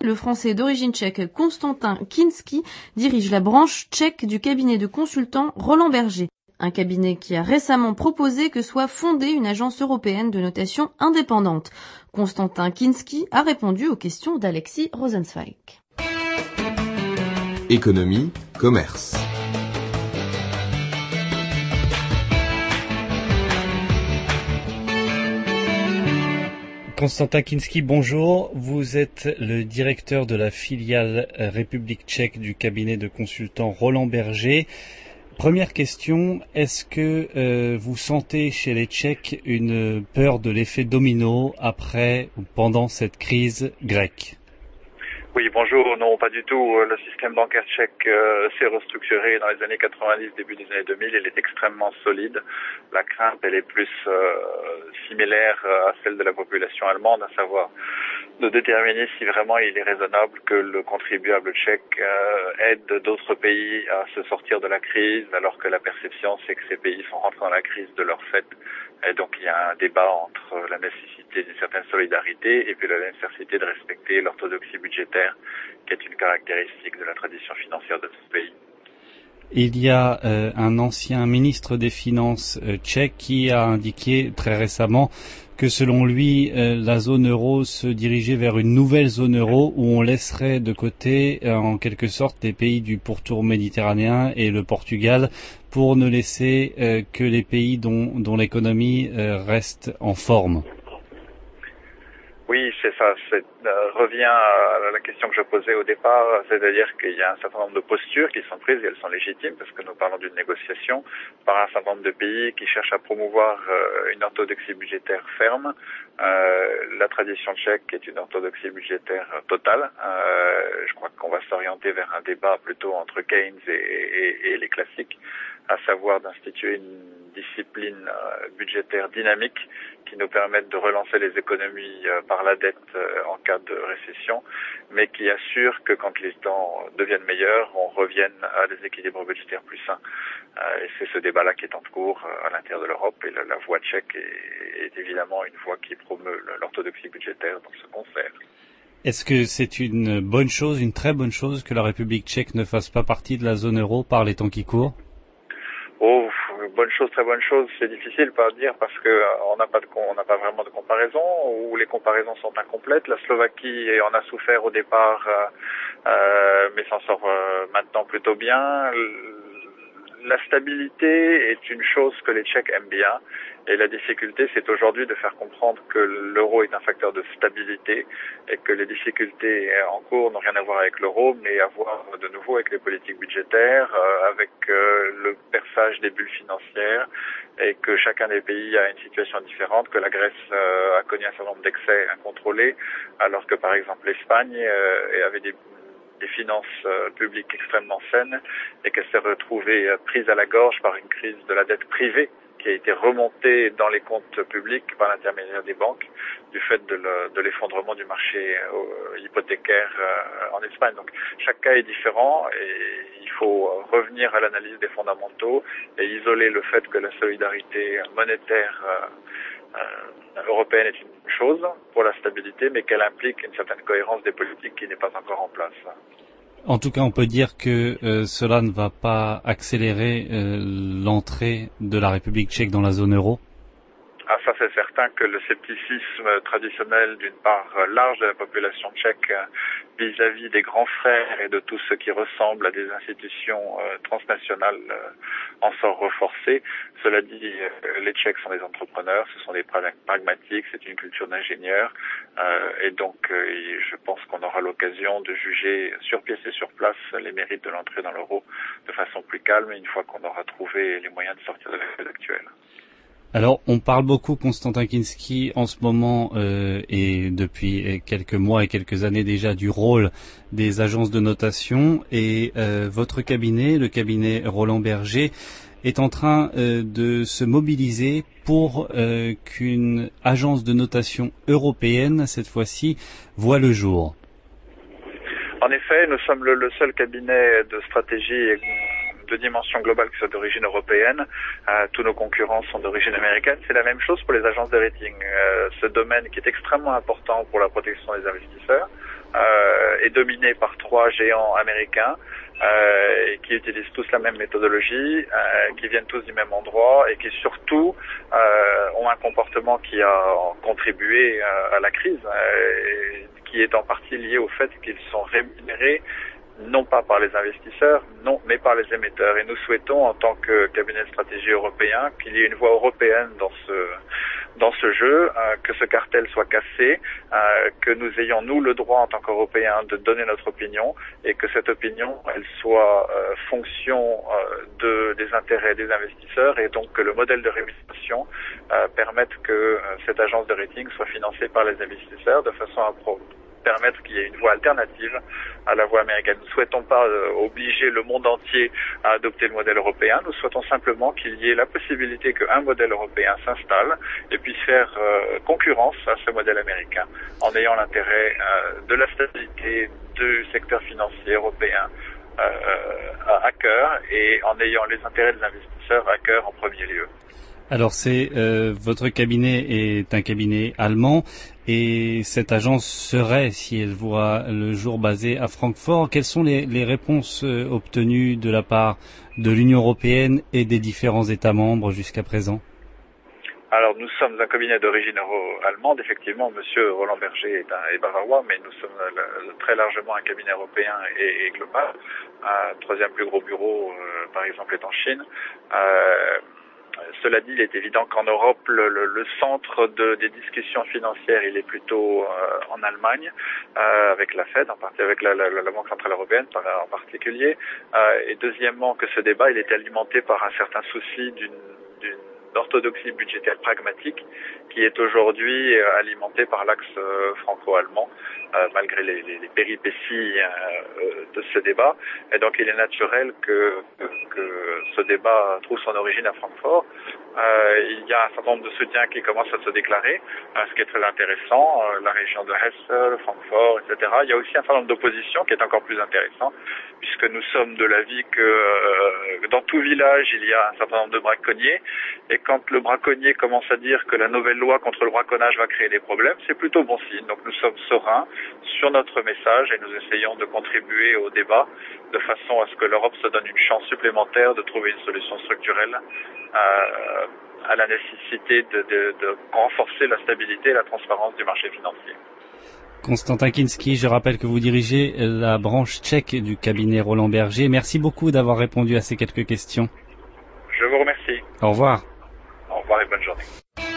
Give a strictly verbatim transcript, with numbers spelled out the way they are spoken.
le Français d'origine tchèque Konstantin Kinský dirige la branche tchèque du cabinet de consultants Roland Berger. Un cabinet qui a récemment proposé que soit fondée une agence européenne de notation indépendante. Konstantin Kinský a répondu aux questions d'Alexis Rosenzweig. Économie, commerce. Konstantin Kinský, bonjour. Vous êtes le directeur de la filiale République tchèque du cabinet de consultants Roland Berger. Première question, est-ce que euh, vous sentez chez les Tchèques une peur de l'effet domino après ou pendant cette crise grecque ? Oui, bonjour. Non, pas du tout. Le système bancaire tchèque euh, s'est restructuré dans les années quatre-vingt-dix, début des années deux mille. Il est extrêmement solide. La crainte, elle est plus euh, similaire à celle de la population allemande, à savoir de déterminer si vraiment il est raisonnable que le contribuable tchèque euh, aide d'autres pays à se sortir de la crise, alors que la perception, c'est que ces pays sont rentrés dans la crise de leur fait. Et donc il y a un débat entre la nécessité d'une certaine solidarité et puis la nécessité de respecter l'orthodoxie budgétaire, qui est une caractéristique de la tradition financière de ce pays. Il y a euh, un ancien ministre des Finances euh, tchèque qui a indiqué très récemment que selon lui, euh, la zone euro se dirigeait vers une nouvelle zone euro où on laisserait de côté, euh, en quelque sorte, les pays du pourtour méditerranéen et le Portugal pour ne laisser euh, que les pays dont, dont l'économie euh, reste en forme. Oui, c'est ça. C'est, euh, revient à la question que je posais au départ, c'est-à-dire qu'il y a un certain nombre de postures qui sont prises et elles sont légitimes parce que nous parlons d'une négociation par un certain nombre de pays qui cherchent à promouvoir euh, une orthodoxie budgétaire ferme. Euh, la tradition tchèque est une orthodoxie budgétaire totale. Euh, je crois qu'on va s'orienter vers un débat plutôt entre Keynes et, et, et les classiques, à savoir d'instituer une discipline euh, budgétaire dynamique qui nous permette de relancer les économies euh, par la dette euh, en cas de récession, mais qui assure que quand les temps deviennent meilleurs, on revienne à des équilibres budgétaires plus sains. Euh, et c'est ce débat-là qui est en cours euh, à l'intérieur de l'Europe, et la, la voie tchèque est, est évidemment une voie qui promeut l'orthodoxie budgétaire dans ce concert. Est-ce que c'est une bonne chose, une très bonne chose, que la République tchèque ne fasse pas partie de la zone euro par les temps qui courent ? Oh, bonne chose, très bonne chose, c'est difficile à dire parce que euh, on n'a pas de, on n'a pas vraiment de comparaison, ou les comparaisons sont incomplètes. La Slovaquie en a souffert au départ, euh, euh, mais s'en sort euh, maintenant plutôt bien. La stabilité est une chose que les Tchèques aiment bien, et la difficulté, c'est aujourd'hui de faire comprendre que l'euro est un facteur de stabilité et que les difficultés en cours n'ont rien à voir avec l'euro, mais à voir de nouveau avec les politiques budgétaires, euh, avec euh, le perçage des bulles financières, et que chacun des pays a une situation différente, que la Grèce euh, a connu un certain nombre d'excès incontrôlés, alors que par exemple l'Espagne euh, avait des des finances euh, publiques extrêmement saines et qu'elle s'est retrouvée euh, prise à la gorge par une crise de la dette privée qui a été remontée dans les comptes publics par l'intermédiaire des banques du fait de, le, de l'effondrement du marché euh, hypothécaire euh, en Espagne. Donc chaque cas est différent et il faut revenir à l'analyse des fondamentaux et isoler le fait que la solidarité monétaire euh, euh, européenne est une chose pour la stabilité, mais qu'elle implique une certaine cohérence des politiques qui n'est pas encore en place. En tout cas, on peut dire que euh, cela ne va pas accélérer euh, l'entrée de la République tchèque dans la zone euro. Ah, ça c'est certain que le scepticisme traditionnel d'une part large de la population tchèque vis-à-vis des grands frères et de tout ce qui ressemble à des institutions euh, transnationales euh, en sort renforcé. Cela dit, euh, les Tchèques sont des entrepreneurs, ce sont des pragmatiques, c'est une culture d'ingénieurs euh, et donc euh, je pense qu'on aura l'occasion de juger sur pièce et sur place les mérites de l'entrée dans l'euro de façon plus calme une fois qu'on aura trouvé les moyens de sortir de la crise actuelle. Alors, on parle beaucoup, Konstantin Kinský, en ce moment euh, et depuis quelques mois et quelques années déjà du rôle des agences de notation et euh, votre cabinet, le cabinet Roland Berger, est en train euh, de se mobiliser pour euh, qu'une agence de notation européenne, cette fois-ci, voit le jour. En effet, nous sommes le, le seul cabinet de stratégie et de dimension globale qui soit d'origine européenne. Euh, tous nos concurrents sont d'origine américaine. C'est la même chose pour les agences de rating. Euh, ce domaine qui est extrêmement important pour la protection des investisseurs. euh, est dominé par trois géants américains euh, et qui utilisent tous la même méthodologie, euh, qui viennent tous du même endroit et qui surtout euh, ont un comportement qui a contribué euh, à la crise, euh, et qui est en partie lié au fait qu'ils sont rémunérés non pas par les investisseurs, non, mais par les émetteurs. Et nous souhaitons, en tant que cabinet de stratégie européen, qu'il y ait une voix européenne dans ce dans ce jeu, euh, que ce cartel soit cassé, euh, que nous ayons, nous, le droit, en tant qu'Européens, de donner notre opinion, et que cette opinion, elle soit euh, fonction euh, de, des intérêts des investisseurs, et donc que le modèle de rémunération euh, permette que euh, cette agence de rating soit financée par les investisseurs, de façon à pro permettre qu'il y ait une voie alternative à la voie américaine. Nous ne souhaitons pas euh, obliger le monde entier à adopter le modèle européen. Nous souhaitons simplement qu'il y ait la possibilité qu'un modèle européen s'installe et puisse faire euh, concurrence à ce modèle américain en ayant l'intérêt euh, de la stabilité du secteur financier européen euh, à cœur et en ayant les intérêts des investisseurs à cœur en premier lieu. Alors c'est euh, votre cabinet est un cabinet allemand et cette agence serait, si elle voit le jour, basée à Francfort. Quelles sont les, les réponses euh, obtenues de la part de l'Union européenne et des différents États membres jusqu'à présent? Alors nous sommes un cabinet d'origine allemande, effectivement, Monsieur Roland Berger est, un, est bavarois, mais nous sommes le, très largement un cabinet européen et, et global. Un troisième plus gros bureau, euh, par exemple, est en Chine. Euh, Cela dit, il est évident qu'en Europe, le, le, le centre de, des discussions financières, il est plutôt euh, en Allemagne, euh, avec la Fed, en partie avec la, la, la Banque centrale européenne en particulier. Euh, et deuxièmement, que ce débat, il est alimenté par un certain souci d'une d'une orthodoxie budgétaire pragmatique qui est aujourd'hui euh, alimentée par l'axe euh, franco-allemand, euh, malgré les, les, les péripéties euh, de ce débat. Et donc il est naturel que, que, que ce débat trouve son origine à Francfort. Euh, il y a un certain nombre de soutiens qui commencent à se déclarer, euh, ce qui est très intéressant, euh, la région de Hesse, Francfort, et cetera. Il y a aussi un certain nombre d'oppositions qui est encore plus intéressant, puisque nous sommes de l'avis que euh, dans tout village, il y a un certain nombre de braconniers, et quand le braconnier commence à dire que la nouvelle loi contre le braconnage va créer des problèmes, c'est plutôt bon signe. Donc nous sommes sereins sur notre message et nous essayons de contribuer au débat de façon à ce que l'Europe se donne une chance supplémentaire de trouver une solution structurelle euh, à la nécessité de, de, de renforcer la stabilité et la transparence du marché financier. Konstantin Kinski, je rappelle que vous dirigez la branche tchèque du cabinet Roland Berger. Merci beaucoup d'avoir répondu à ces quelques questions. Je vous remercie. Au revoir. Au revoir et bonne journée.